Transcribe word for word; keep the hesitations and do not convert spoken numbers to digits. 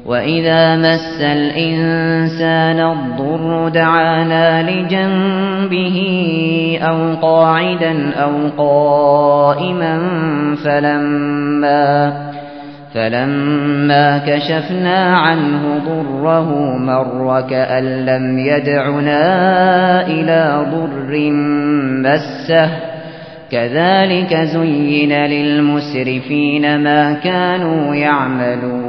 وَإِذَا مَسَّ الْإِنسَانَ الضُّرُّ دَعَانَا لِجَنبِهِ أَوْ قَاعِدًا أَوْ قَائِمًا فَلَمَّا فَلَمَّا كَشَفْنَا عَنْهُ ضُرَّهُ مَرَّ كَأَن لَّمْ يَدْعُنَا إِلَىٰ ضُرٍّ مَّسَّهُ كَذَٰلِكَ زُيِّنَ لِلْمُسْرِفِينَ مَا كَانُوا يَعْمَلُونَ